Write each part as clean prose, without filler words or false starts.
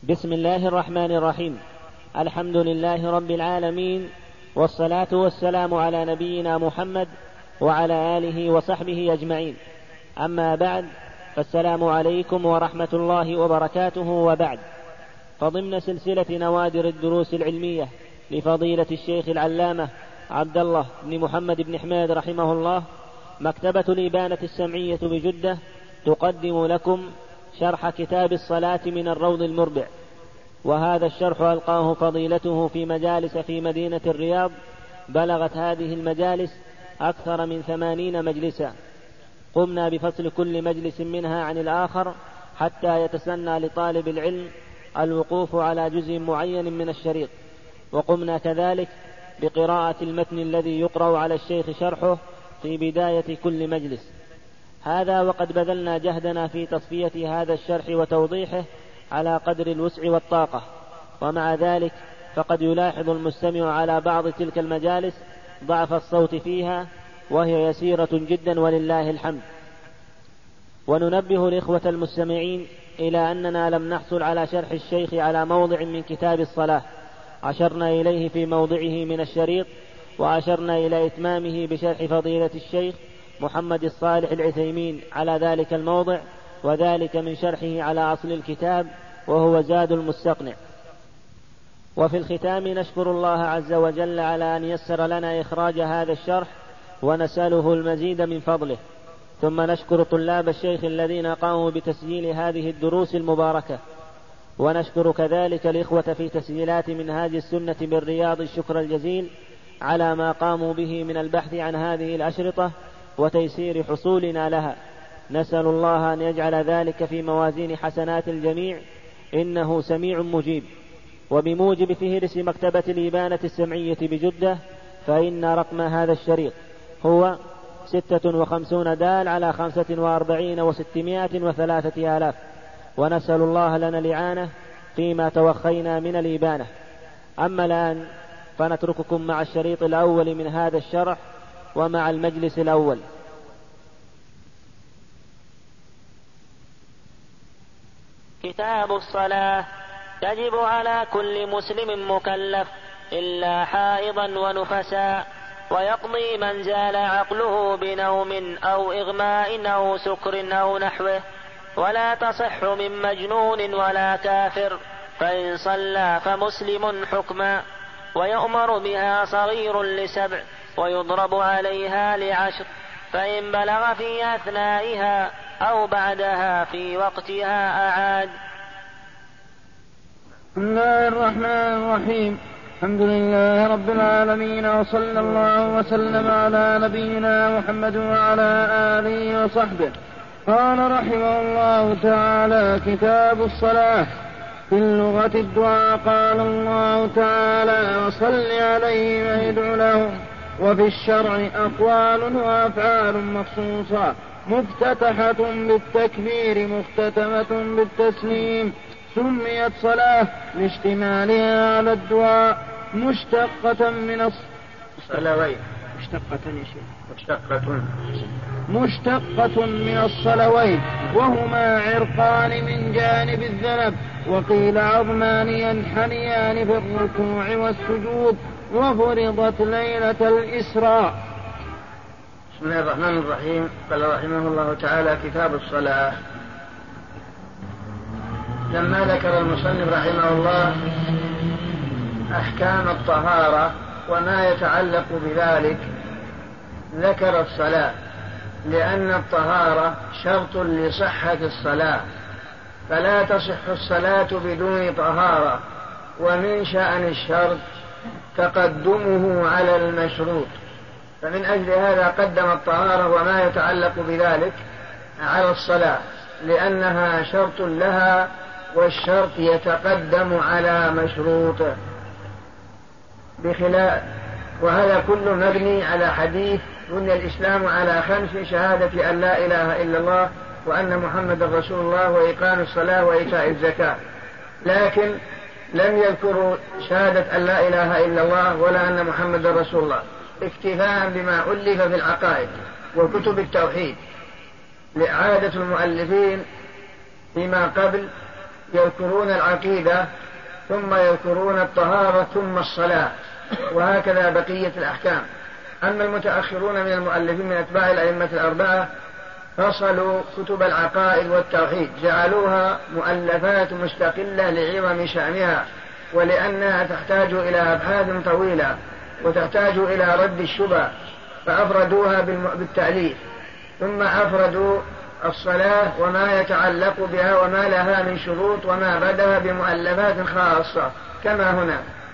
بسم الله الرحمن الرحيم. الحمد لله رب العالمين، والصلاة والسلام على نبينا محمد وعلى آله وصحبه أجمعين. أما بعد، فالسلام عليكم ورحمة الله وبركاته. وبعد، فضمن سلسلة نوادر الدروس العلمية لفضيلة الشيخ العلامة عبد الله بن محمد بن حماد رحمه الله، مكتبة الإبانة السمعية بجدة تقدم لكم شرح كتاب الصلاة من الروض المربع. وهذا الشرح ألقاه فضيلته في مجالس في مدينة الرياض، بلغت هذه المجالس أكثر من 80 مجلسا. قمنا بفصل كل مجلس منها عن الآخر حتى يتسنى لطالب العلم الوقوف على جزء معين من الشريط، وقمنا كذلك بقراءة المتن الذي يقرأ على الشيخ شرحه في بداية كل مجلس. هذا وقد بذلنا جهدنا في تصفية هذا الشرح وتوضيحه على قدر الوسع والطاقة، ومع ذلك فقد يلاحظ المستمع على بعض تلك المجالس ضعف الصوت فيها، وهي يسيرة جدا ولله الحمد. وننبه الإخوة المستمعين إلى أننا لم نحصل على شرح الشيخ على موضع من كتاب الصلاة أشرنا إليه في موضعه من الشريط، وأشرنا إلى إتمامه بشرح فضيلة الشيخ محمد الصالح العثيمين على ذلك الموضع، وذلك من شرحه على أصل الكتاب وهو زاد المستقنع. وفي الختام نشكر الله عز وجل على أن يسر لنا إخراج هذا الشرح، ونسأله المزيد من فضله. ثم نشكر طلاب الشيخ الذين قاموا بتسجيل هذه الدروس المباركة، ونشكر كذلك الإخوة في تسجيلات منهاج السنة بالرياض الشكر الجزيل على ما قاموا به من البحث عن هذه الأشرطة وتيسير حصولنا لها. نسأل الله أن يجعل ذلك في موازين حسنات الجميع، إنه سميع مجيب. وبموجب فهرس مكتبة الإبانة السمعية بجدة، فإن رقم هذا الشريط هو 56 دال على 45 و603 آلاف. ونسأل الله لنا الإعانة فيما توخينا من الإبانة. أما الآن فنترككم مع الشريط الأول من هذا الشرح ومع المجلس الأول. كتاب الصلاة. تجب على كل مسلم مكلف إلا حائضا ونفسا، ويقضي من زال عقله بنوم أو إغماء أو سكر أو نحوه، ولا تصح من مجنون ولا كافر، فإن صلى فمسلم حكما. ويؤمر بها صغير ل7، ويضرب عليها ل10، فإن بلغ في أثنائها أو بعدها في وقتها أعاد. بسم الله الرحمن الرحيم. الحمد لله رب العالمين، وصلى الله وسلم على نبينا محمد وعلى آله وصحبه. قال رحمه الله تعالى: كتاب الصلاة. في اللغة الدعاء. قال الله تعالى: وصل عليهم وادع لهم. وفي الشرع أقوال وأفعال مخصوصة، مفتتحة بالتكبير مختتمة بالتسليم. سميت صلاة لاشتمالها على الدعاء، مشتقة من الصلوين. مشتقة من الصلوين، وهما عرقان من جانب الذنب، وقيل عظمان ينحنيان في الركوع والسجود، وفرضت ليلة الإسراء. بسم الله الرحمن الرحيم. قال رحمه الله تعالى: كتاب الصلاة. لما ذكر المصنف رحمه الله أحكام الطهارة وما يتعلق بذلك، ذكر الصلاة، لأن الطهارة شرط لصحة الصلاة، فلا تصح الصلاة بدون طهارة، ومن شأن الشرط تقدمه على المشروط، فمن أجل هذا قدم الطهارة وما يتعلق بذلك على الصلاة، لأنها شرط لها، والشرط يتقدم على مشروطه بخلاف. وهذا كله مبني على حديث: بني الإسلام على 5: شهادة أن لا إله إلا الله وأن محمد رسول الله، وإقام الصلاة وإيتاء الزكاة. لكن لم يذكروا شهادة أن لا إله إلا الله ولا أن محمد رسول الله، اكتفاء بما ألف في العقائد وكتب التوحيد، لعادة المؤلفين فيما قبل يذكرون العقيدة ثم يذكرون الطهارة ثم الصلاة، وهكذا بقية الأحكام. أما المتأخرون من المؤلفين من أتباع الأئمة الأربعة فصلوا كتب العقائد والتوحيد، جعلوها مؤلفات مستقلة لعظم شأنها ولأنها تحتاج إلى أبحاث طويلة وتحتاج إلى رد الشبه، فأفردوها بالتأليف. ثم أفردوا الصلاة وما يتعلق بها وما لها من شروط وما بدها بمؤلفات خاصة. كما هنا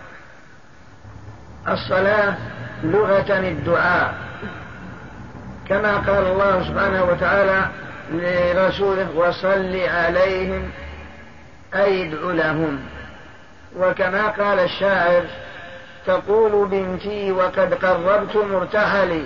الصلاة لغة الدعاء، كما قال الله سبحانه وتعالى لرسوله وصل عليهم أي ادع لهم. وكما قال الشاعر تقول بنتي وقد قربت مرتحلي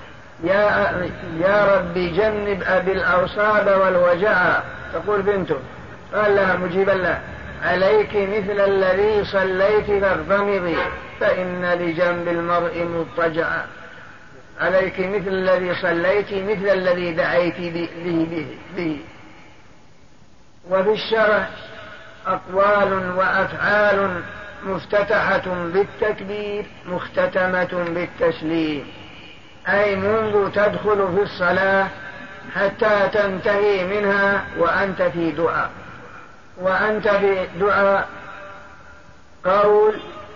يا رب جنب أبي الأوصاب والوجع. تقول بنته قال لها مجيبا له عليك مثل الذي صليت فاغتمضي فإن لجنب المرء مضطجعا. عليك مثل الذي صليت مثل الذي دعيت به. وفي الشرع أقوال وأفعال مفتتحة بالتكبير مختتمة بالتسليم، أي منذ تدخل في الصلاة حتى تنتهي منها وأنت في دعاء. وأنت في دعاء قول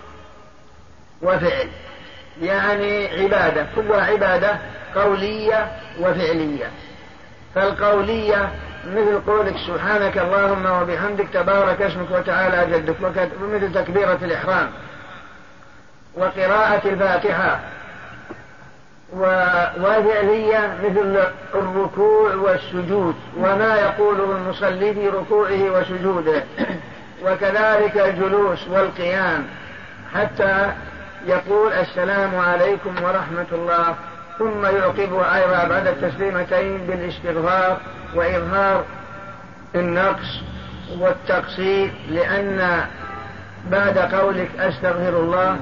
وفعل، يعني عبادة، كلها عبادة قولية وفعلية. فالقولية مثل قولك سبحانك اللهم وبحمدك تبارك اسمك وتعالى جدك، ومثل تكبيرة الإحرام وقراءة الفاتحة. وفعلية مثل الركوع والسجود وما يقوله المصلي في ركوعه وسجوده، وكذلك الجلوس والقيام حتى يقول السلام عليكم ورحمة الله، ثم يعقبها أيضا بعد التسليمتين بالاستغفار وإظهار النقص والتقصير، لأن بعد قولك أستغفر الله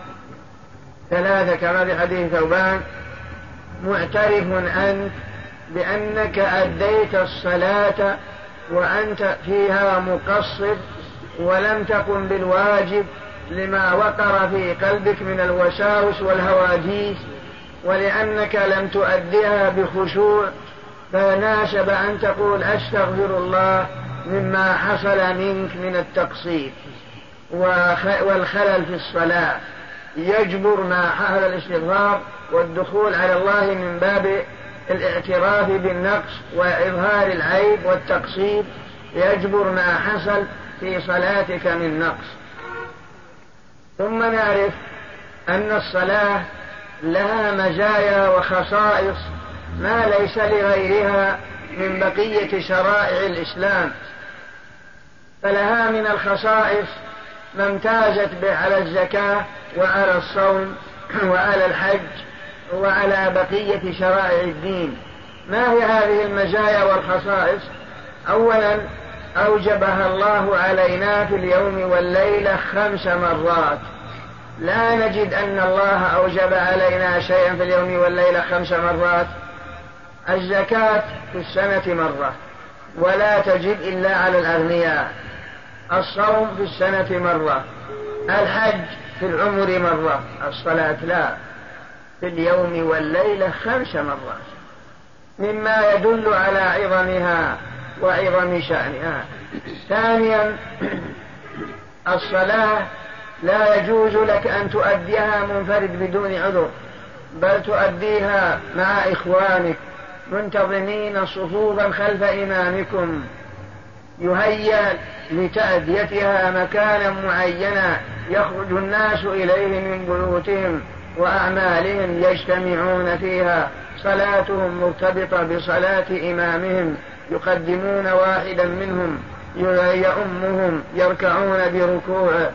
ثلاثة كما في حديث ثوبان معترف أنت بأنك أديت الصلاة وأنت فيها مقصر ولم تقم بالواجب لما وقر في قلبك من الوساوس والهواجيس، ولأنك لم تؤديها بخشوع، فناسب أن تقول أستغفر الله مما حصل منك من التقصير والخلل في الصلاة. يجبر ما حصل الاستغفار والدخول على الله من باب الاعتراف بالنقص وإظهار العيب والتقصير، يجبر ما حصل في صلاتك من نقص. ثم نعرف أن الصلاة لها مزايا وخصائص ما ليس لغيرها من بقية شرائع الإسلام. فلها من الخصائص ما امتازت به على الزكاة وعلى الصوم وعلى الحج وعلى بقية شرائع الدين. ما هي هذه المزايا والخصائص؟ أولا أوجبها الله علينا في اليوم والليلة 5 مرات. لا نجد أن الله أوجب علينا شيئا في اليوم والليلة 5 مرات. الزكاة في السنة مرة ولا تجب إلا على الأغنياء. الصوم في السنة مرة. الحج في العمر مرة. الصلاة لا، في اليوم والليلة 5 مرات، مما يدل على عظمها وعظم شأنها. ثانيا الصلاة لا يجوز لك أن تؤديها منفرد بدون عذر، بل تؤديها مع إخوانك منتظمين صفوفا خلف إمامكم، يهيأ لتأديتها مكانا معينا يخرج الناس إليه من بيوتهم وأعمالهم يجتمعون فيها، صلاتهم مرتبطة بصلاة إمامهم، يقدمون واحدا منهم يؤمهم، يركعون بركوعه،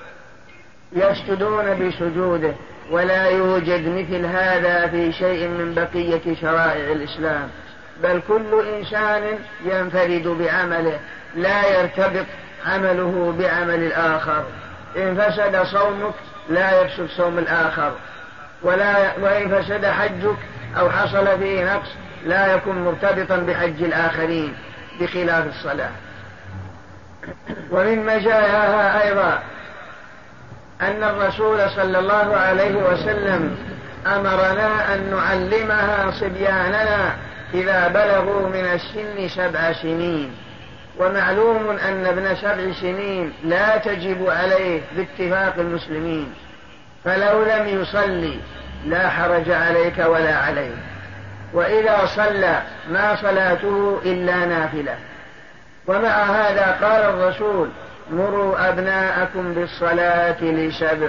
يسجدون بسجوده. ولا يوجد مثل هذا في شيء من بقية شرائع الإسلام، بل كل إنسان ينفرد بعمله، لا يرتبط عمله بعمل الآخر. إن فسد صومك لا يفسد صوم الآخر، وإن فسد حجك أو حصل فيه نقص لا يكون مرتبطا بحج الآخرين، بخلاف الصلاة. ومن مزاياها أيضا أن الرسول صلى الله عليه وسلم أمرنا أن نعلمها صبياننا إذا بلغوا من السن 7 سنين. ومعلوم أن ابن 7 سنين لا تجب عليه باتفاق المسلمين، فلو لم يصلي لا حرج عليك ولا عليه، وإذا صلى ما صلاته إلا نافلة. ومع هذا قال الرسول: مروا أبناءكم بالصلاة ل7،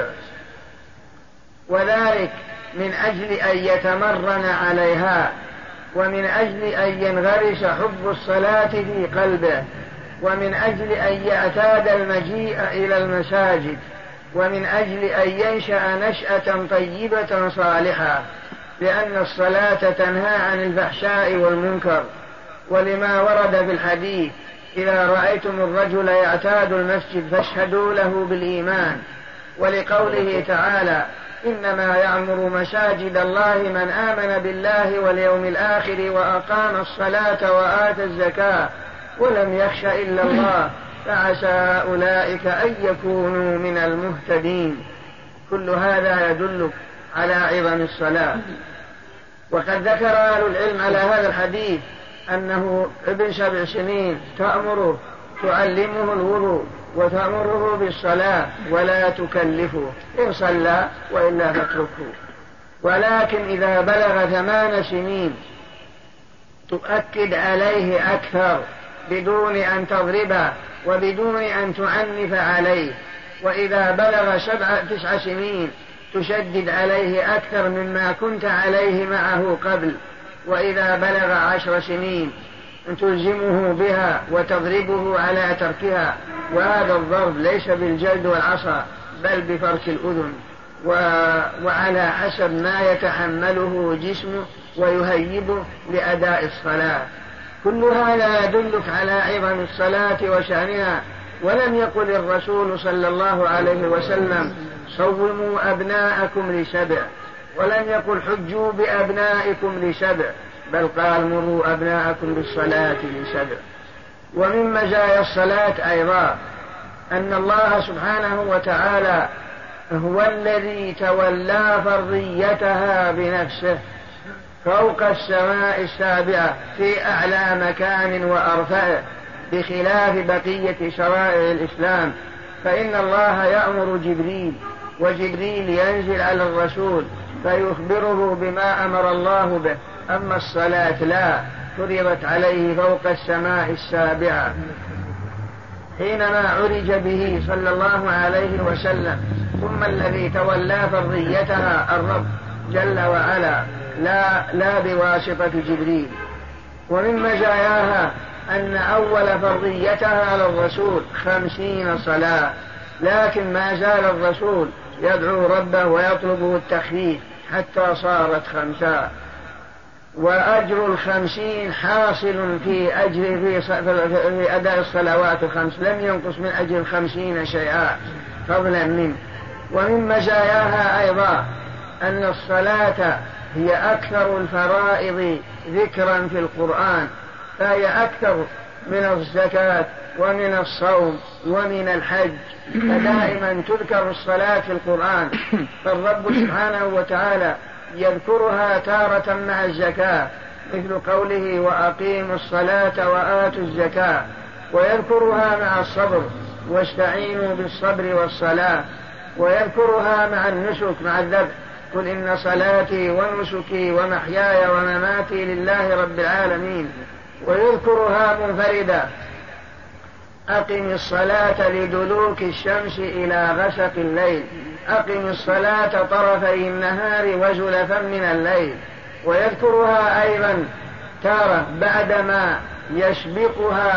وذلك من أجل أن يتمرن عليها، ومن أجل أن ينغرس حب الصلاة في قلبه، ومن أجل أن يعتاد المجيء إلى المساجد، ومن أجل أن ينشأ نشأة طيبة صالحة، لأن الصلاة تنهى عن الفحشاء والمنكر. ولما ورد في الحديث: إذا رأيتم الرجل يعتاد المسجد فاشهدوا له بالإيمان. ولقوله تعالى: إنما يعمر مساجد الله من آمن بالله واليوم الآخر وأقام الصلاة وآتى الزكاة ولم يخش إلا الله فعسى أولئك أن يكونوا من المهتدين. كل هذا يدل على عظم الصلاة. وقد ذكر أهل العلم على هذا الحديث أنه ابن 7 سنين تأمره، تعلمه الوضوء وتأمره بالصلاة ولا تكلفه، إن صلى وإلا فاتركه. ولكن إذا بلغ 8 سنين تؤكد عليه أكثر بدون أن تضربه وبدون أن تعنف عليه. وإذا بلغ 9 سنين تشدد عليه أكثر مما كنت عليه معه قبل. وإذا بلغ 10 سنين تلزمه بها وتضربه على تركها. وهذا الضرب ليس بالجلد والعصا بل بفرك الأذن، وعلى حسب ما يتحمله جسمه ويهيبه لأداء الصلاة. كل هذا يدلك على عظم الصلاة وشأنها. ولم يقل الرسول صلى الله عليه وسلم: صوموا أبناءكم ل7، ولم يقل: حجوا بأبنائكم ل7، بل قال: مروا أبناءكم بالصلاة ل7. ومن مزايا الصلاة أيضا أن الله سبحانه وتعالى هو الذي تولى فرضيتها بنفسه فوق السماء 7 في أعلى مكان وأرفعه، بخلاف بقية شرائع الإسلام. فإن الله يأمر جبريل، وجبريل ينزل على الرسول فيخبره بما أمر الله به. أما الصلاة لا، فرضت عليه فوق السماء 7 حينما عرج به صلى الله عليه وسلم. ثم الذي تولى فرضيتها الرب جل وعلا، لا بواسطة جبريل. ومن مزاياها أن أول فرضيتها على الرسول 50 صلاة، لكن ما زال الرسول يدعو ربه ويطلبه التخفيف حتى صارت 5. وأجر 50 حاصل في أداء الصلوات 5، لم ينقص من أجر 50 شيئا فضلا منه. ومن مزاياها أيضا أن الصلاة هي أكثر الفرائض ذكرا في القرآن، فهي أكثر من الزكاة ومن الصوم ومن الحج، فدائما تذكر الصلاة في القرآن. فالرب سبحانه وتعالى يذكرها تارة مع الزكاة، مثل قوله: وأقيموا الصلاة وآتوا الزكاة، ويذكرها مع الصبر: واستعينوا بالصبر والصلاة، ويذكرها مع النسك مع الذبح: قل إن صلاتي ونسكي ومحياي ومماتي لله رب العالمين. ويذكرها منفردة: أقم الصلاة لدلوك الشمس إلى غسق الليل، أقم الصلاة طرفي النهار وزلفا من الليل. ويذكرها أيضا تارة بعدما يسبقها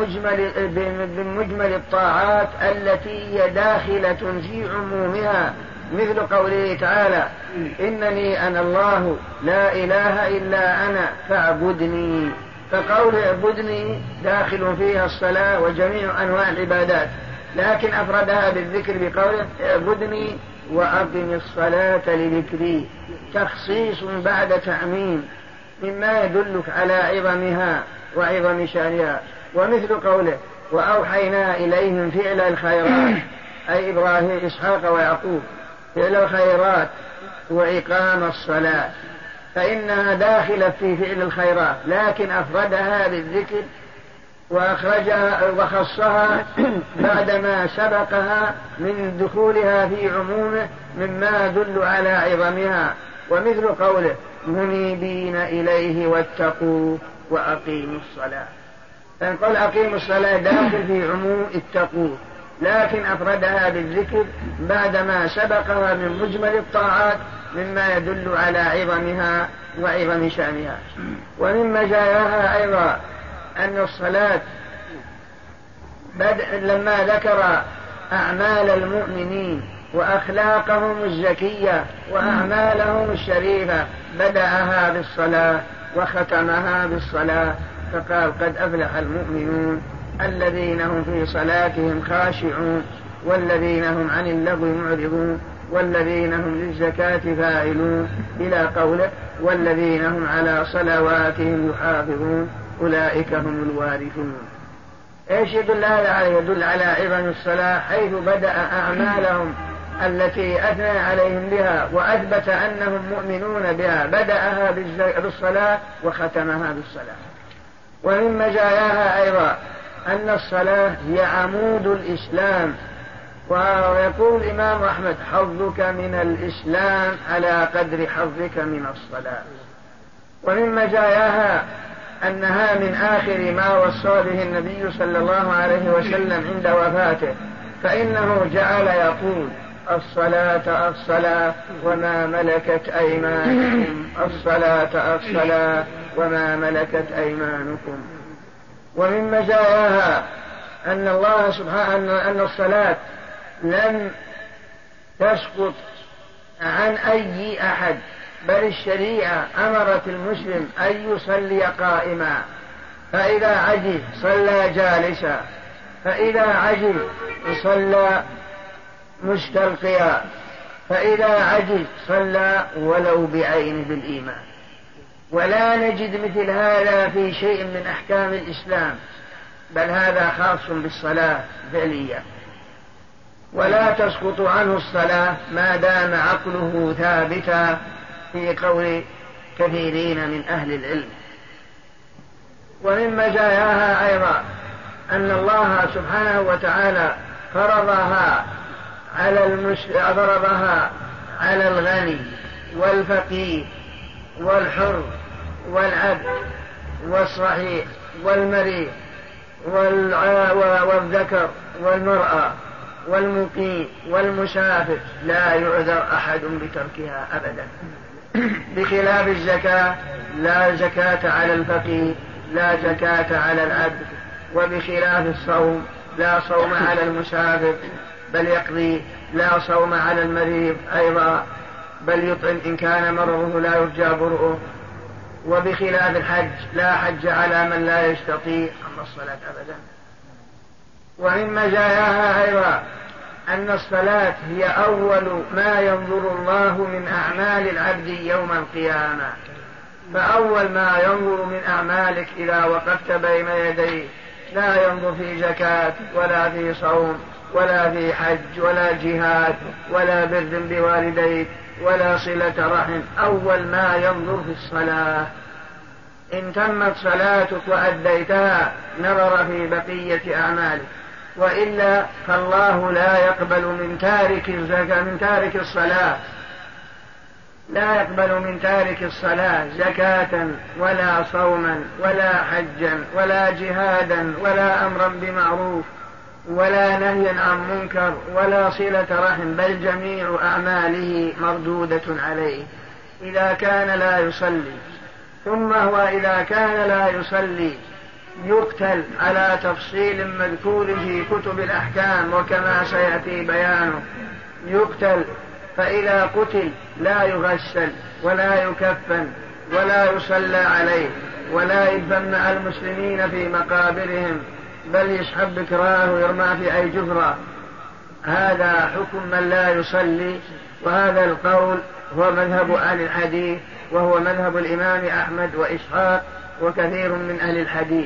من مجمل الطاعات التي هي داخلة في عمومها، مثل قوله تعالى: إنني أنا الله لا إله إلا أنا فاعبدني. فقول اعبدني داخل فيها الصلاة وجميع أنواع العبادات، لكن أفردها بالذكر بقوله: اعبدني وأقم الصلاة لذكري، تخصيص بعد تعميم، مما يدلك على عظمها وعظم شأنها. ومثل قوله: وأوحينا إليهم فعل الخيرات، أي إبراهيم إسحاق ويعقوب، فعل الخيرات وإقام الصلاة، فإنها داخلة في فعل الخيرات، لكن أفردها بالذكر وأخرجها وخصها بعدما سبقها من دخولها في عمومه مما يدل على عظمها، ومثل قوله منيبين إليه واتقوا وأقيموا الصلاة، فنقول أقيموا الصلاة داخل في عموم اتقوا، لكن أفردها بالذكر بعدما سبقها من مجمل الطاعات مما يدل على عظمها وعظم شأنها. ومن مزاياها أيضا أن الصلاة لما ذكر أعمال المؤمنين وأخلاقهم الزكية وأعمالهم الشريفة بدأها بالصلاة وختمها بالصلاة، فقال قد أفلح المؤمنون الذين هم في صلاتهم خاشعون والذين هم عن اللغو معرضون والذين هم للزكاة فاعلون إلى قوله والذين هم على صلواتهم يحافظون أولئك هم الوارثون. ايش يدل هذا عليه؟ يدل على عظم الصلاة، حيث بدأ أعمالهم التي أثنى عليهم بها وأثبت أنهم مؤمنون بها بدأها بالصلاة وختمها بالصلاة. ومن مزاياها أيضا أن الصلاة هي عمود الإسلام، ويقول الإمام أحمد حظك من الإسلام على قدر حظك من الصلاة. ومن مزاياها أنها من آخر ما وصى به النبي صلى الله عليه وسلم عند وفاته، فإنه جعل يقول الصلاة الصلاة وما ملكت أيمانكم، الصلاة الصلاة وما ملكت أيمانكم. ومن مزاياها أن الله سبحانه أن الصلاة لم تسقط عن أي أحد، بل الشريعة أمرت المسلم أن يصلي قائما، فإذا عجز صلى جالسا، فإذا عجز صلى مستلقيا، فإذا عجز صلى ولو بعين بالإيمان. ولا نجد مثل هذا في شيء من أحكام الإسلام، بل هذا خاص بالصلاة فعليا، ولا تسقط عنه الصلاة ما دام عقله ثابتا في قول كثيرين من أهل العلم. ومن مزاياها أيضا أن الله سبحانه وتعالى فرضها على الغني والفقير والحر والعبد والصحيح والمريض والذكر والمرأة والمقيم والمسافر، لا يعذر أحد بتركها أبدا، بخلاف الزكاة لا زكاة على الفقير لا زكاة على العبد، وبخلاف الصوم لا صوم على المسافر بل يقضي، لا صوم على المريض أيضا بل يطعم إن كان مرضه لا يرجى برؤه، وبخلاف الحج لا حج على من لا يستطيع أما الصلاة أبدا. ومن مزاياها أيضا أن الصلاة هي أول ما ينظر الله من أعمال العبد يوم القيامة، فأول ما ينظر من أعمالك إذا وقفت بين يديه لا ينظر في زكاة ولا في صوم ولا في حج ولا جهاد ولا بر بوالديك ولا صلة رحم، أول ما ينظر في الصلاة. إن تمت صلاتك وأديتها نظر في بقية أعمالك، وإلا فالله لا يقبل من تارك الزكاة من تارك الصلاة، لا يقبل من تارك الصلاة زكاة ولا صوما ولا حجا ولا جهادا ولا أمرا بمعروف ولا نهيا عن منكر ولا صلة رحم، بل جميع أعماله مردودة عليه إذا كان لا يصلي. ثم هو إذا كان لا يصلي يقتل على تفصيل مذكور في كتب الأحكام وكما سيأتي بيانه، يقتل، فإذا قتل لا يغسل ولا يكفن ولا يصلى عليه ولا يدفن مع المسلمين في مقابرهم، بل يسحب بكراه ويرمى في أي جفرة. هذا حكم من لا يصلي، وهذا القول هو مذهب أهل الحديث، وهو مذهب الإمام أحمد وإسحاق وكثير من أهل الحديث.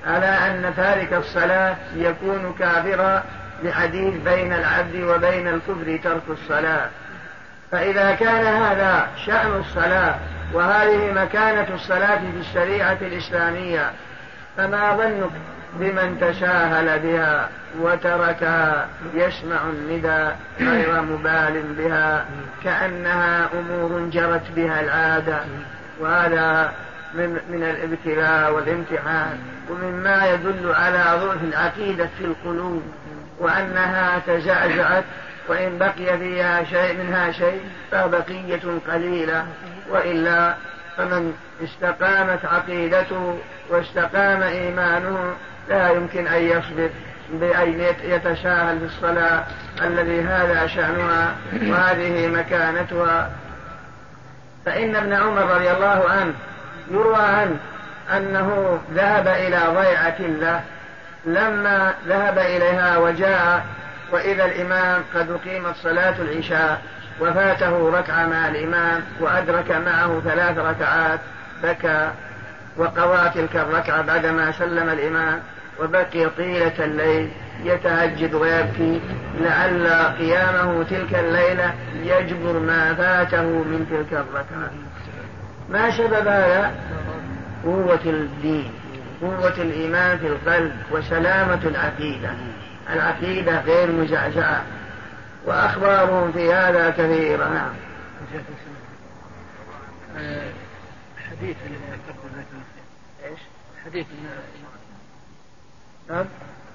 على أن تارك الصلاة يكون كافرا لحديث بين العبد وبين الكفر ترك الصلاة. فإذا كان هذا شأن الصلاة وهذه مكانة الصلاة في الشريعة الإسلامية، فما ظنك بمن تساهل بها وتركها يسمع الندى غير مبال بها كأنها أمور جرت بها العادة؟ وهذا من الابتلاء والامتحان، ومما يدل على ضعف العقيدة في القلوب، وأنها تزعزعت، وإن بقي فيها شيء منها شيء فبقية قليلة، وإلا فمن استقامت عقيدته واستقام إيمانه لا يمكن أن يصبر بأن يتساهل في الصلاة الذي هذا شأنها وهذه مكانتها. فإن ابن عمر رضي الله عنه يروى عنه أنه ذهب إلى ضيعة له، لما ذهب إليها وجاء وإذا الإمام قد أقيمت صلاة العشاء وفاته ركعة مع الإمام وأدرك معه 3 ركعات، بكى وقضى تلك الركعة بعدما سلم الإمام، وبقي طيلة الليل يتهجد ويبكي لعل قيامه تلك الليلة يجبر ما فاته من تلك الركعة. ما سبب هذا؟ قوة الدين، قوة الإيمان في القلب، وسلامة العقيدة غير مزعزعة، وأخبارهم في هذا كثيرة. نعم. حديث ايش؟ حديث نعم.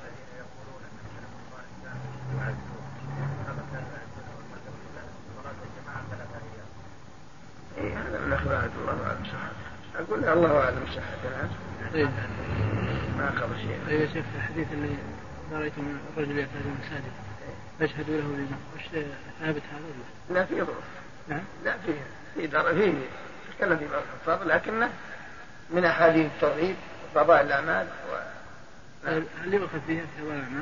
هذا من أخبار الله أعلم صحته. أقول الله أعلم صحته. طيب ما خبر شيء. طيب يا شيخ، الحديث اللي رأيتم الرجل يأتي المساجد يشهد له لما وش ثابت هذا ولا؟ لا في ظروف. نعم. لا في تكلم في بعض الفضل، لكنه من أحاديث الترغيب وفضائل الأعمال. هل يؤخذ فيها فضائل الأعمال؟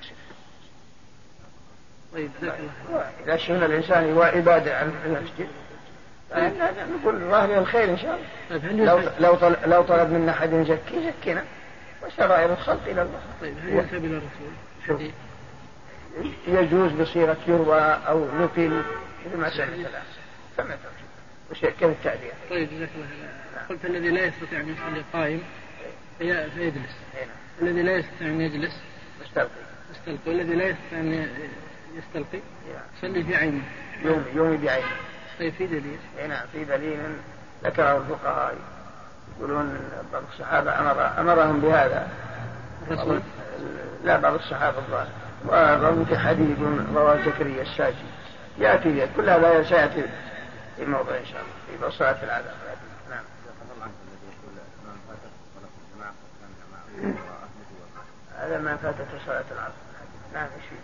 طيب جزاك الله خير. إذا شهنا الإنسان وعبادة عن المسجد نقول ظاهر الخير إن شاء الله. لو طلب منا أحد يزكينا، وشرائع الخلق إلى الله. طيب هل ينسب إلى الرسول؟ يجوز بصيغة يروى أو نقل لما سمعت كما ترجو كيف التعبير. طيب جزاك الله خير. قلت الذي لا يستطيع أن يصلي قائم فيجلس، الذي لا يستطيع أن يجلس يستلقي، والذي لا يستطيع أن يستلقي يصلي في عينه يومي بعينه. طيب في دليل؟ نعم في دليل ذكره الفقهاء، يقولون بعض الصحابة أمرهم بهذا. الرسول؟ لا، بعض الصحابة الظاهر، وروى في حديث رواه زكريا الساجي يأتي كل هذا سيأتي في موضع إن شاء الله في صلاة العذاب. نعم. هذا ما فاتت صلاة العصر. نعم شيء.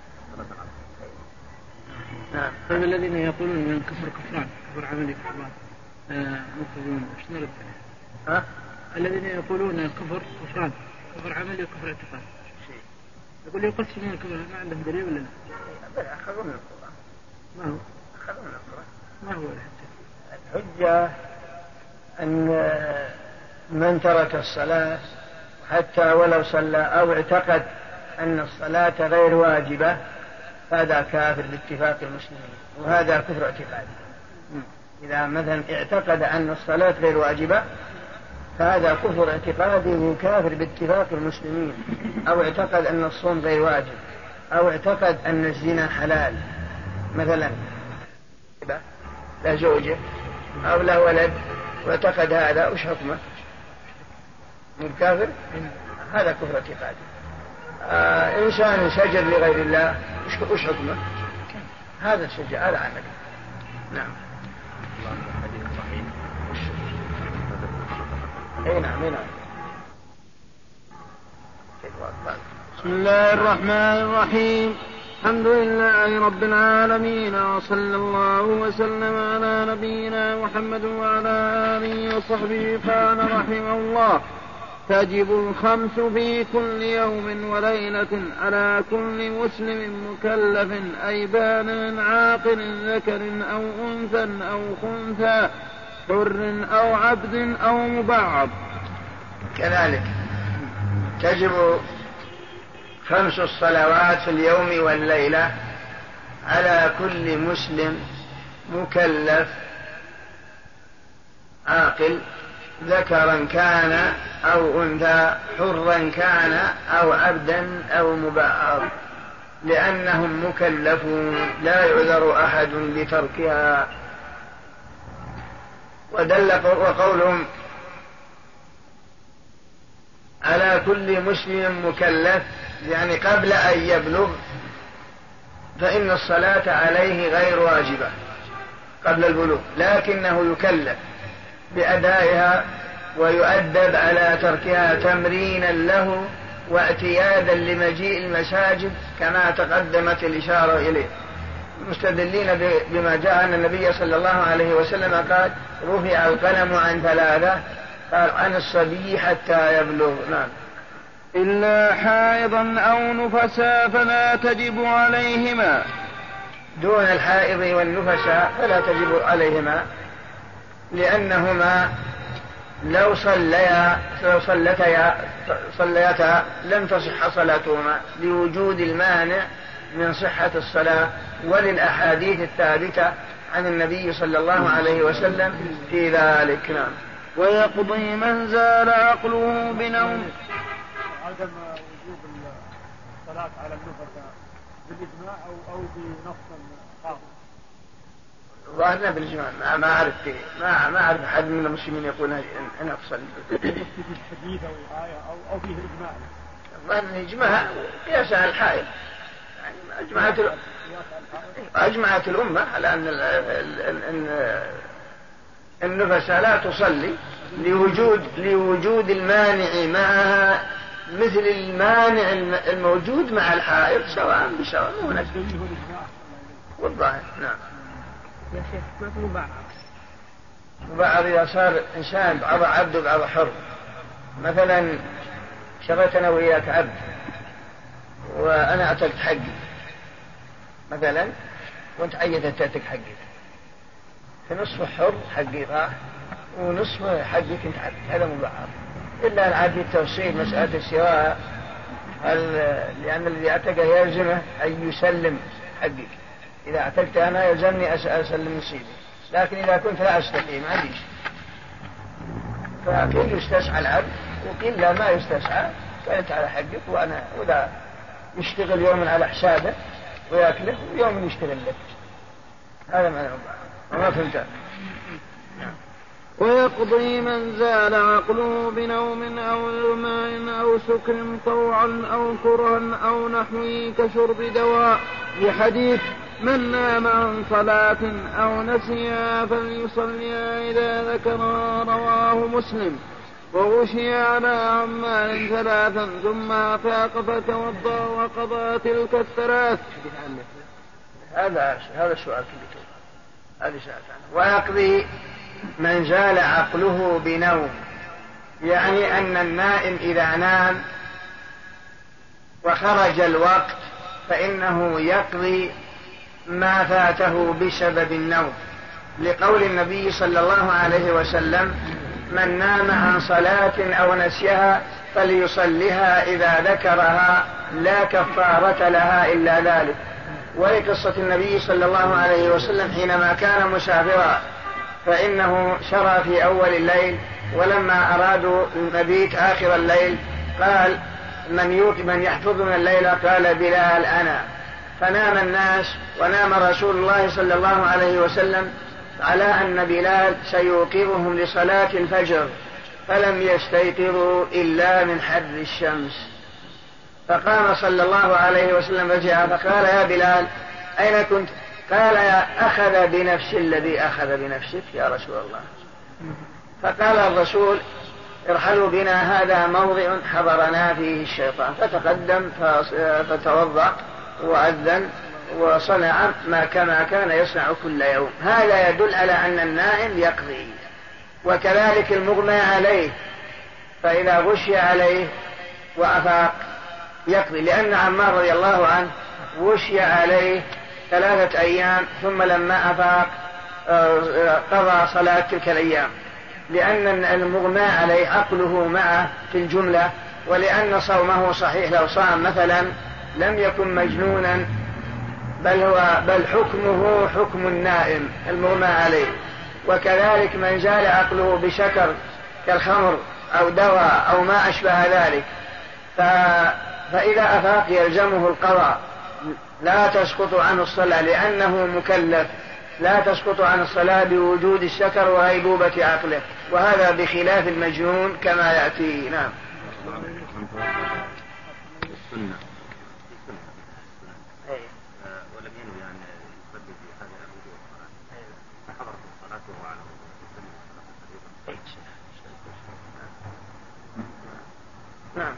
نعم. طيب الذين يقولون من كفران كفر عملي كفران مخرجون ايش نرد عليه؟ الذين يقولون كفران كفر عملي وكفر اعتقاد، يقول يقسمون الكفر، ما عندهم دليل ولا لا؟ أخذوا من القرآن. ما هو؟ أخذوا من القرآن. ما هو الحجة أن من ترك الصلاة حتى ولو صلى أو اعتقد أن الصلاة غير واجبة هذا كافر باتفاق المسلمين، وهذا كفر اعتقادي. إذا مثلا اعتقد أن الصلاة غير واجبة فهذا كفر اعتقادي وكافر باتفاق المسلمين، أو اعتقد أن الصوم غير واجب، أو اعتقد أن الزنا حلال مثلا، لا زوجة أو لا ولد، واعتقد هذا وش حكمه؟ من كافر؟ هذا كفر اعتقادي. إنسان سجد لغير الله وش حكمه؟ هذا السجد هذا عمل. نعم. اي نعم. بسم الله الرحمن الرحيم. الحمد لله رب العالمين، وصلى الله وسلم على نبينا محمد وعلى آله وصحبه. قال رحمه الله: تجب الخمس في كل يوم وليلة على كل مسلم مكلف، أي بالغ عاقل ذكر أو أنثى أو خنثى، حر أو عبد أو مبعض. كذلك تجب 5 الصلوات في اليوم والليلة على كل مسلم مكلف عاقل ذكرا كان أو أنثى، حرا كان أو عبدا أو مبعض، لأنهم مكلفون لا يعذر أحد بتركها. وقولهم على كل مسلم مكلف يعني قبل أن يبلغ، فإن الصلاة عليه غير واجبة قبل البلوغ، لكنه يكلف بأدائها ويؤدب على تركها تمرينا له واعتيادا لمجيء المساجد كما تقدمت الإشارة إليه، مستدلين بما جاء أن النبي صلى الله عليه وسلم قال رفع القلم عن 3، قال عن الصبي حتى يبلغ. نعم. إلا حائضا أو نفسا فلا تجب عليهما. دون الحائض والنفساء فلا تجب عليهما، لأنهما لو صليتا لم تصح صلاتهما لوجود المانع من صحة الصلاة وللأحاديث الثابتة عن النبي صلى الله عليه وسلم في ذلك. نعم. ويقضي من زال عقله بنوم. عدم وجوب الصلاة على النفساء بالإجماع أو بنص خاص؟ ظاهرنا بالإجماع، ما أعرف أحد من المسلمين يقول أن أفصل بالحديث أو آية أو فيه إجماع. ظاهرنا الإجماع قياس على الحائض، يعني أجمعت الأمة على أن النفساء لا تصلي لوجود المانع معها مثل المانع الموجود مع الحائض سواء بسواء. والظاهر. نعم. يا شيخ ما في مبعض إذا صار إنسان بعض عبد وبعض حر، مثلا شريت أنا وياك عبد وأنا أعطيت حقي مثلا وأنت عيدت تأتك حقي، فنصف حر حقي راح ونصف حقي كنت عبد، هذا مبعض. إلا العادي التوصيل مسألة السواء، لأن الذي اعتقه يلزمه أن يسلم حقك. إذا اعتقت أنا يلزمني أسلم نصيبي، لكن إذا كنت لا أستطيع ما عنديش، فقيل يستسعى العبد وقيل لا ما يستسعى، كانت على حقك وإذا يشتغل يوم على حسابه ويأكله ويوم يشتغل لك. هذا معنى وما فهمت. ويقضي من زال عقله بنوم أو إغماء أو سكر طوعا أو كرها أو نحوه كشرب دواء، لحديث من نام عن صلاة أو نسيها فليصليها إذا ذكرها، رواه مسلم. وغشي على عمال 3 ثم أفاق فتوضأ وقضى تلك ال3. هذا السؤال كله هذه ساعة. ويقضي من زال عقله بنوم، يعني أن النائم إذا نام وخرج الوقت فإنه يقضي ما فاته بسبب النوم، لقول النبي صلى الله عليه وسلم من نام عن صلاة أو نسيها فليصلها إذا ذكرها لا كفارة لها إلا ذلك. ولقصة النبي صلى الله عليه وسلم حينما كان مسافرا فإنه سرى في أول الليل، ولما أرادوا المبيت آخر الليل قال من يحفظنا الليل؟ قال بلال أنا. فنام الناس ونام رسول الله صلى الله عليه وسلم على أن بلال سيوقظهم لصلاة الفجر، فلم يستيقظوا إلا من حر الشمس. فقام صلى الله عليه وسلم رجع فقال يا بلال أين كنت؟ قال أخذ بنفس الذي أخذ بنفسك يا رسول الله. فقال الرسول ارحلوا بنا هذا موضع حضرنا فيه الشيطان، فتقدم فتوضأ وأذن وصنع ما كما كان يصنع كل يوم. هذا يدل على أن النائم يقضي. وكذلك المغمى عليه فإذا غشي عليه وأفاق يقضي، لأن عمار رضي الله عنه غشي عليه 3 أيام ثم لما أفاق قضى صلاة تلك الأيام، لأن المغمى عليه عقله معه في الجملة ولأن صومه صحيح لو صام مثلا لم يكن مجنونا، بل حكمه حكم النائم المغمى عليه. وكذلك من زال عقله بسكر كالخمر أو دواء أو ما أشبه ذلك، فإذا أفاق يلزمه القضاء، لا تسقط عنه الصلاة لأنه مكلف، لا تسقط عن الصلاة بوجود السكر وغيبوبة عقله، وهذا بخلاف المجنون كما يأتي. نعم. ولم ينوي أن يصلي في هذا الوضوء فحضرت الصلاة وهو على نعم.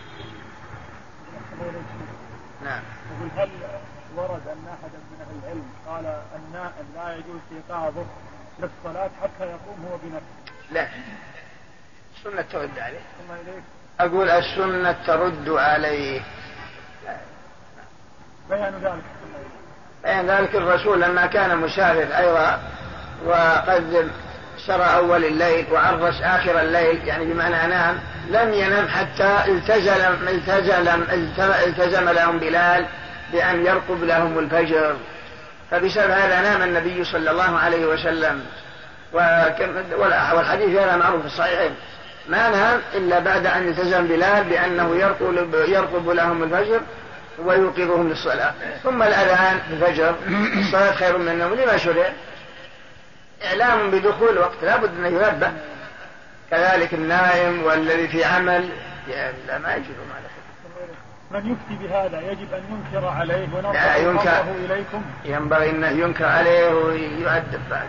نعم. هل ورد أن أحدا من أهل العلم قال النائم لا يجوز إيقاظه للصلاة حتى يقوم هو بنفسه؟ لا، السنة ترد عليه. أقول السنة ترد عليه. بيان ذلك الرسول لما كان مسافر أيضا وقد سرى أول الليل وعرس آخر الليل، يعني بمعنى نام، لم ينم حتى التزم لهم بلال بأن يرقب لهم الفجر، فبسبب هذا نام النبي صلى الله عليه وسلم. والحديث هذا معروف في الصحيحين، ما نام إلا بعد أن التزم بلال بأنه يرقب لهم الفجر ويوقظهم للصلاة. ثم الأذان الفجر، الصلاة خير من النوم، لما شرع؟ إعلام بدخول وقت، لا بد أن ينبه. كذلك النائم والذي في عمل لا ما يجب من يفتي بهذا يجب أن ينكر عليه ونرفعه إليكم، ينبغي أنه ينكر عليه ويؤدب بعد.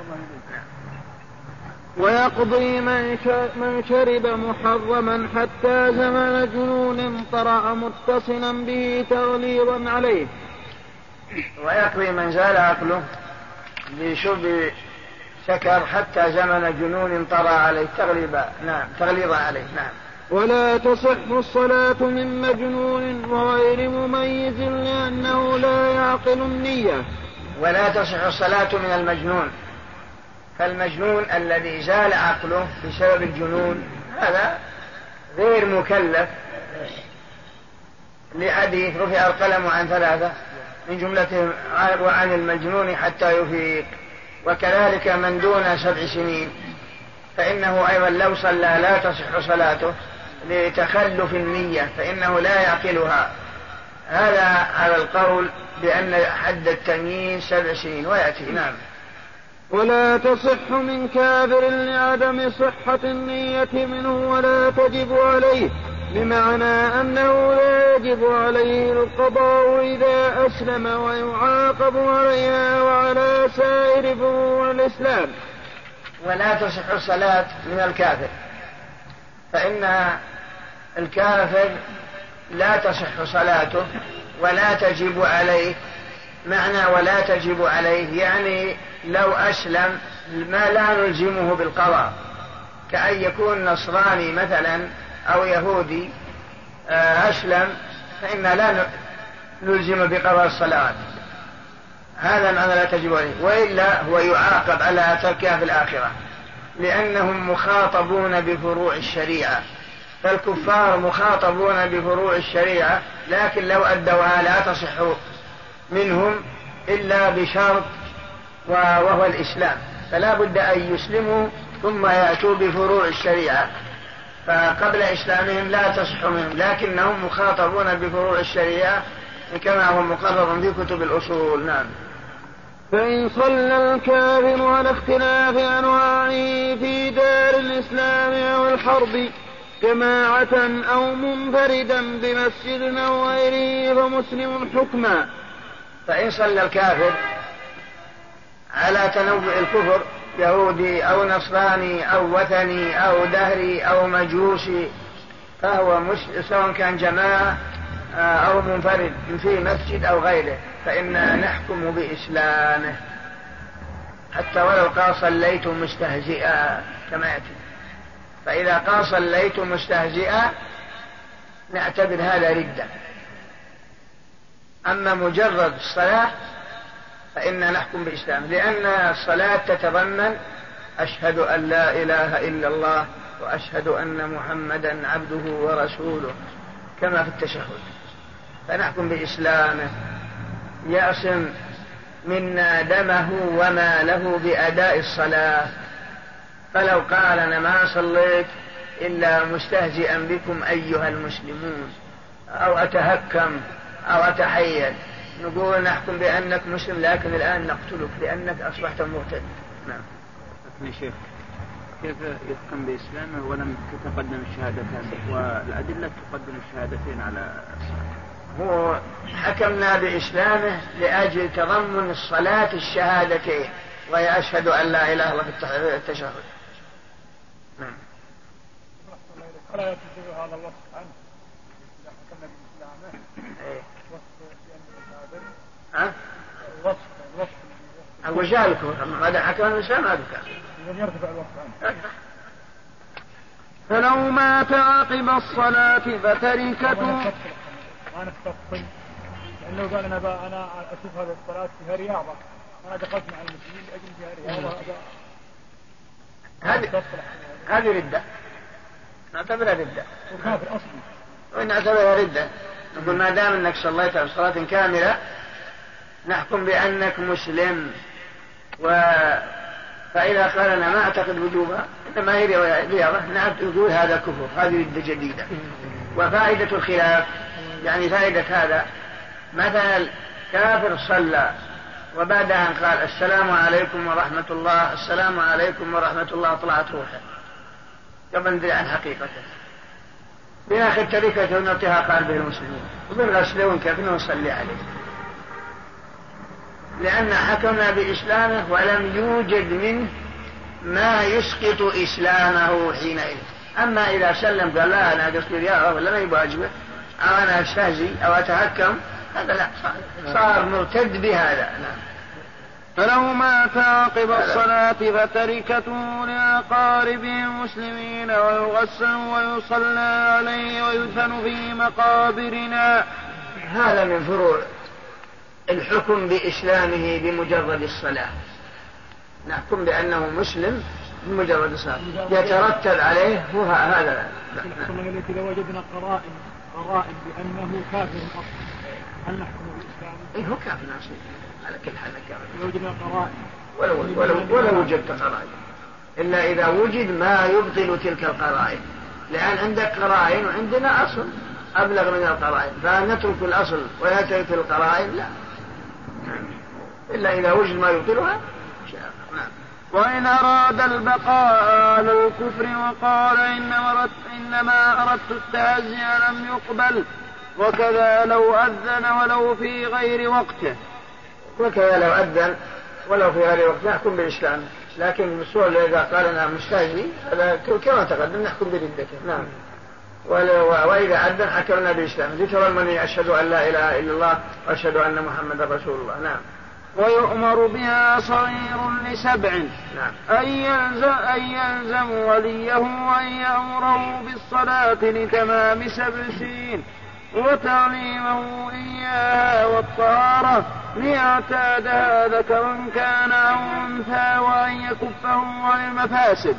ويقضي من شرب محرما حتى زمن جنون طرأ متصلا به تغليظا عليه. ويقضي من زال عقله بشرب سكر حتى زمن جنون طرأ عليه تغليظا عليه. نعم. ولا تصح الصلاة من مجنون وغير مميز لأنه لا يعقل النية. ولا تصح الصلاة من المجنون، فالمجنون الذي زال عقله بسبب الجنون هذا غير مكلف، لحديث رفع القلم عن 3 من جملتهم وعن المجنون حتى يفيق. وكذلك من دون 7 سنين فإنه أيضا لو صلى لا تصح صلاته لتخلف النية، فإنه لا يعقلها. هذا على القول بأن حد التمييز 7 سنين ويأتي. نعم. ولا تصح من كافر لعدم صحة النية منه ولا تجب عليه، بمعنى أنه لا يجب عليه القضاء إذا أسلم ويعاقب عليها وعلى سائر فروع الإسلام. ولا تصح الصلاة من الكافر، فإن الكافر لا تصح صلاته ولا تجب عليه. معنى ولا تجب عليه يعني لو أسلم ما لا نلزمه بالقضاء، كأن يكون نصراني مثلا أو يهودي أسلم فإن لا نلزم بقضاء الصلاة، هذا معنى لا تجب عليه. وإلا هو يعاقب على تركها في الآخرة، لأنهم مخاطبون بفروع الشريعة، فالكفار مخاطبون بفروع الشريعة، لكن لو أدوها لا تصح منهم إلا بشرط وهو الإسلام، فلا بد أن يسلموا ثم يأتوا بفروع الشريعة، فقبل إسلامهم لا تصح منهم، لكنهم مخاطبون بفروع الشريعة كما هو مقرر في كتب الأصول. نعم. فإن صلى الكافر على اختلاف أنواعه في دار الإسلام أو الحرب جماعة أو منفردا بمسجد أو غيره فمسلم حكما. فإن صلى الكافر على تنوع الكفر، يهودي أو نصراني أو وثني أو دهري أو مجوسي، فهو سواء كان جماعة أو منفرد في مسجد أو غيره، فإن نحكم بإسلامه حتى ولو قال صليت مستهزئا كما يأتي. فإذا قال صليت مستهزئا نعتبر هذا ردة. أما مجرد الصلاة فإن نحكم بإسلام، لأن الصلاة تتضمن أشهد أن لا إله إلا الله وأشهد أن محمدا عبده ورسوله كما في التشهد، فنحكم بإسلامه يعصم منا دمه وماله بأداء الصلاة. فلو قال أنا ما صليت إلا مستهزئا بكم أيها المسلمون أو أتهكم أو أتحيل، نقول نحكم بأنك مسلم لكن الآن نقتلك لأنك أصبحت مرتد. نعم. يا شيخ، كيف يحكم بإسلامه ولم تتقدم الشهادتان والأدلة تقدم الشهادتين على الصلاة؟ هو حكمنا بإسلامه لأجل تضمن الصلاة الشهادتين وهي أشهد أن لا إله إلا الله في التشهد. نعم. ألا يتجه هذا الوصف عنه إذا حكمنا بإسلامه؟ وصف بأنه كافر؟ الوصف الوجال الكفر ماذا حكمنا بإسلام هذا كافر إذن يرتفع الوصف عنه. فلو مات عقب الصلاة فتركته ما نستفصل، لأنه قال أنا أشوف هذه الصلاة فيها رياضة، أنا دخلت مع المسلمين لأجل فيها رياضة. هذه ردة، نعتبرها ردة وكافر أصلي، وإن نعتبرها ردة. نقول ما دام أنك صليت صلاة كاملة نحكم بأنك مسلم. فإذا قال أنا ما أعتقد وجوبها إنما هي رياضة، نقول هذا كفر، هذه ردة جديدة. وفائدة الخلاف يعني فائدة هذا، مثلا كافر صلى وبعدها قال السلام عليكم ورحمة الله، السلام عليكم ورحمة الله، طلعت روحه قبل ندري عن حقيقته، بناخذ تركته ونعطيها قلبه المسلمين وبنغسله ونكفنه ونصلي عليه، لأن حكمنا بإسلامه ولم يوجد منه ما يسقط إسلامه حينئذ. أما إذا سلم قال لا أنا قصدي رياضة ولا ما يواجبه أو أنا أستهزي أو أتهكم، هذا لا، صار مرتد بهذا. نعم. فلو مات عقب الصلاة فتركته لأقاربه المسلمين ويغسل ويصلى عليه ويدفن في مقابرنا. هذا من فروع الحكم بإسلامه بمجرد الصلاة، نحكم بأنه مسلم بمجرد الصلاة، يترتب عليه هو هذا. إذا وجدنا قرائن بأنه كافر أصلا هل نحكم بإسلامه؟ هو كافر أصلا على كل حال كافر. إذا وجدنا قرائن ولو وجدت قرائن إلا إذا وجد ما يبطل تلك القرائن، لأن عندك قرائن وعندنا أصل أبلغ من القرائن، فنترك الأصل ونترك القرائن لا، إلا إذا وجد ما يبطلها. وإن أراد البقاء على الكفر وقال إنما أردت التعزي لم يقبل، وكذا لو أذن ولو في غير وقته. وكذا لو أذن ولو في غير وقته نحكم بالإسلام، لكن السؤال إذا قال أنا مستهزئ هذا كما تقدم نحكم بردته. نعم. وإذا أذن حكمنا بالإسلام، ذكر من أشهد أن لا إله إلا الله وأشهد أن محمد رسول الله. نعم. ويؤمر بها صغير لسبع. نعم. أن يلزم وليه وأن يأمره بالصلاة لتمام 7 سنين وتعليمه إياها والطهارة ليعتادها ذكرا كان أو أنثى وأن يكفه عن المفاسد.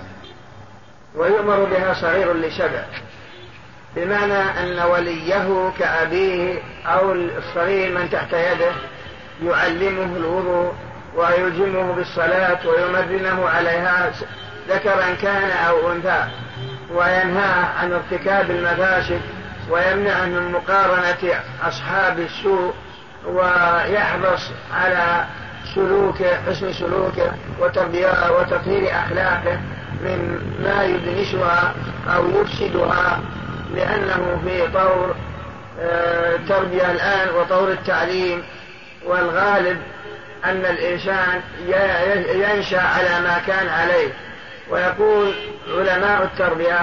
ويؤمر بها صغير لسبع، بمعنى أن وليه كأبيه أو الصغير من تحت يده يعلمه الوضوء ويلزمه بالصلاة ويمرنه عليها ذكرا كان أو أنثى، وينهى عن ارتكاب المفاسد ويمنع من مقارنة أصحاب السوء، ويحرص على حسن سلوكه وتطهير أخلاقه من ما يدنسها أو يفسدها، لأنه في طور التربية الآن وطور التعليم، والغالب أن الإنسان ينشأ على ما كان عليه. ويقول علماء التربية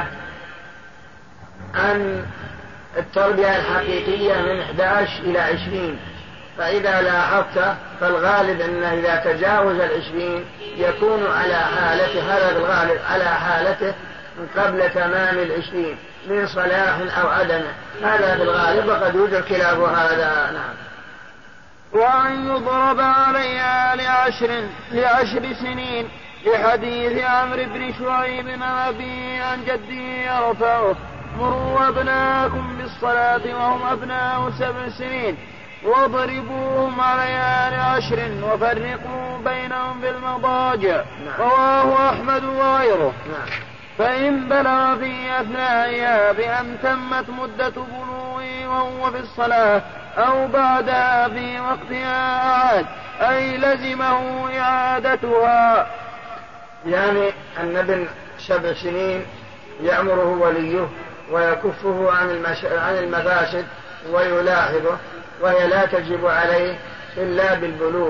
أن التربية الحقيقية من 11 إلى 20، فإذا لاحظت فالغالب أنه إذا تجاوز 20 يكون على حالته، هذا الغالب على حالته قبل تمام 20 من صلاح أو عدم، هذا في الغالب، وقد يوجد خلاف هذا. نعم. وأن يضرب عليها ل10 سنين في حديث عمرو بن شعيب عن أبيه عن جده يرفعه: مروا أبناءكم بالصلاة وهم أبناء 7 سنين واضربوهم عليها ل10 وفرقوا بينهم في المضاجع. رواه أحمد وغيره. فإن بلغ في أثنائها بأن تمت مدة بلوغه وهو في الصلاة أو بعدها في وقتها أعاد، أي لزمه إعادتها. يعني أن ابن 7 سنين يأمره وليه ويكفه عن المفاسد ويلاحظه، وهي لا تجب عليه إلا بالبلوغ،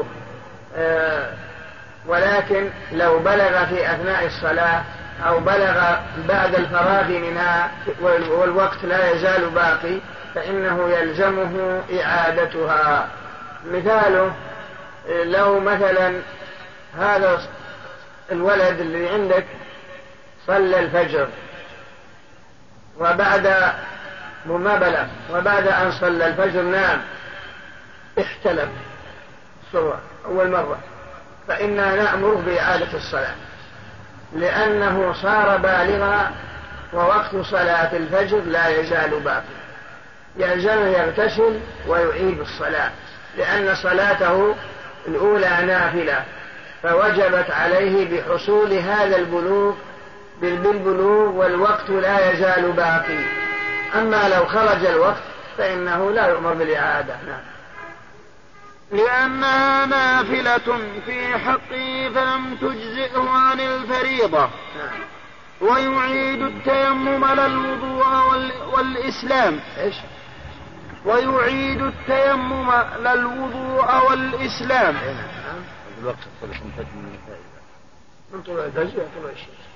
ولكن لو بلغ في أثناء الصلاة أو بلغ بعد الفراغ منها والوقت لا يزال باقي فإنه يلزمه إعادتها. مثاله لو مثلا هذا الولد اللي عندك صلى الفجر وبعد أن صلى الفجر نام احتلم أول مرة، فإننا نأمره بإعادة الصلاة لأنه صار بالغا ووقت صلاة الفجر لا يزال باقي، يلزمه يغتسل ويعيد الصلاة لأن صلاته الأولى نافلة فوجبت عليه بحصول هذا البلوغ بالبلوغ والوقت لا يزال باقي. أما لو خرج الوقت فإنه لا يؤمر بالإعادة. لأنها نافلة في حقه فلم تجزئه عن الفريضة. ويعيد التيمم للوضوء والإسلام. ويعيد التيمم للوضوء والإسلام. الوقت الصلاة من طلوع الفجر طلوع الشمس.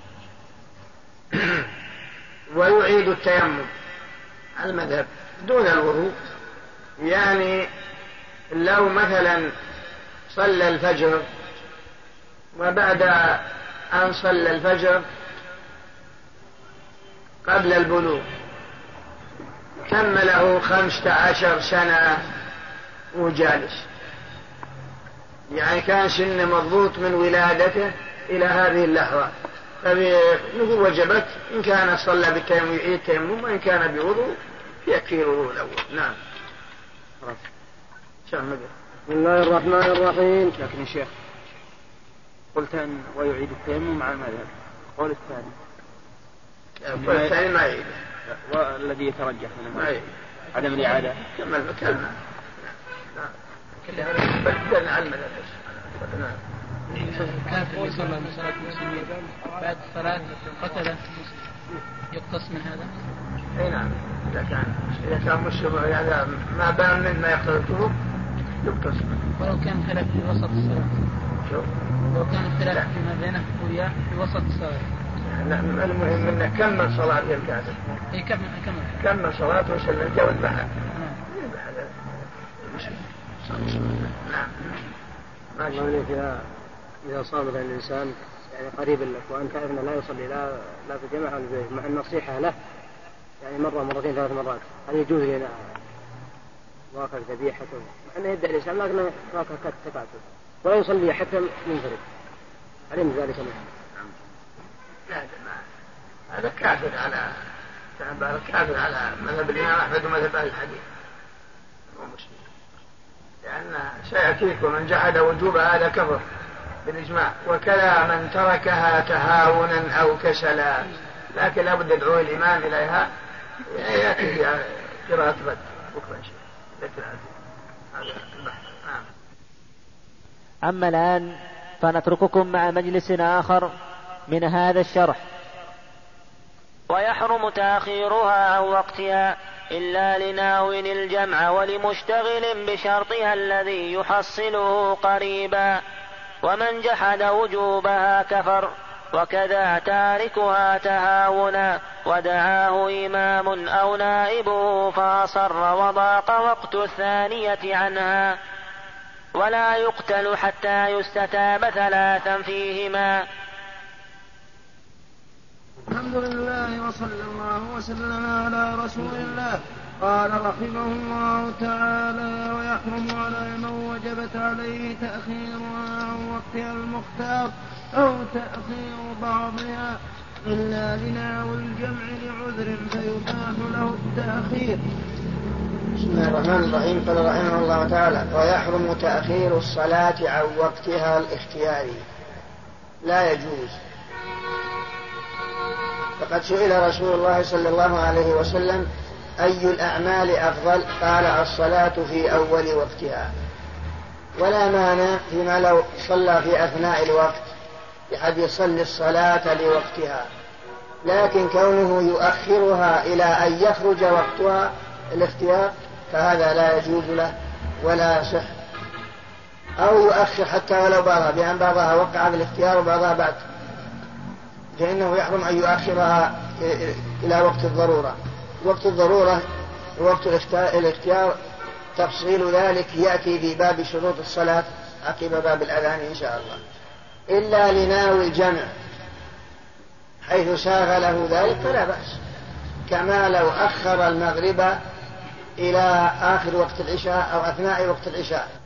ويعيد التيمم على المذهب دون الوضوء، يعني لو مثلا صلى الفجر وبعد أن صلى الفجر قبل البلوغ كمله 15 سنة وجالس، يعني كان سن مضبوط من ولادته إلى هذه اللحظة، فنقول وجبت إن كان صلى بالتيمم يعيد التيمم، وإن كان بوضوء يكفي الوضوء الأول. نعم. بسم الله الرحمن الرحيم. لكن يا شيخ قلت أن ويعيد التيمم مع المذهب، قول الثاني ما يعيد، والذي يترجح ما يعيد عدم الإعادة. كمل كلها بدلنا على المذهب. الكافر اللي صلى صلاة المسلمين بعد الصلاة قتله يقتص من هذا؟ اي نعم، إذا كان مسلم هذا ما بان مما يقتله يقتص منه. ولو كان خلاف في وسط الصلاة؟ لو كان خلاف فيما بينه وياه في وسط الصلاة؟ المهم انه كمل صلاة الكافر. اي كمل صلاته وسلم جو البحر. نعم. إذا صام الإنسان يعني قريب لك وأنت تعرف أنه لا يصلي لا في جماعة ولا في مع النصيحة له يعني مرة مرتين 3 مرات، هل يجوز لنا واقع ذبيحته مع أنه يدعي الإسلام لكنه واقع كتقاته ولا يصلي حتى منفرد، علم ذلك منه؟ هذا كافر على مذهب الإمام أحمد ومذهب أهل الحديث ومسلم، لأن سيأتيك ومن جحد وجوبها هذا كفر بالإجماع، وكلا من تركها تهاونا أو كسلا، لكن لابد يدعو الإمام إليها يأتي قراءة بد بكرة إن شاء الله. أما الآن فنترككم مع مجلس آخر من هذا الشرح. ويحرم تأخيرها عن وقتها إلا لناو الجمع ولمشتغل بشرطها الذي يحصله قريبا، ومن جحد وجوبها كفر، وكذا تاركها تهاونا ودعاه إمام أو نائبه فأصر وضاق وقت الثانية عنها، ولا يقتل حتى يستتاب 3 فيهما. الحمد لله وصلى الله وسلم على رسول الله قال رحمه الله تعالى: ويحرم على من وجبت عليه تأخيرها عن وقتها المختار أو تأخير بعضها إلا لناو الجمع لعذر فيباح له التأخير. بسم الله الرحمن الرحيم. قال رحمه الله تعالى: ويحرم تأخير الصلاة عن وقتها الاختياري، لا يجوز. فقد سئل رسول الله صلى الله عليه وسلم: أي الأعمال أفضل؟ قال: الصلاة في أول وقتها. ولا مانع فيما لو صلى في أثناء الوقت بحيث يصلي الصلاة لوقتها، لكن كونه يؤخرها إلى أن يخرج وقتها الاختيار فهذا لا يجوز له ولا يصح. أو يؤخر حتى ولو بعضها، بأن بعضها وقع بالاختيار وبعضها بعد، فإنه يحرم أن يؤخرها إلى وقت الضرورة. وقت الضرورة ووقت الاختيار تفصيل ذلك يأتي في باب شروط الصلاة عقب باب الأذان إن شاء الله. إلا لناوي الجمع حيث ساغ له ذلك فلا بأس، كما لو أخر المغرب إلى آخر وقت العشاء أو أثناء وقت العشاء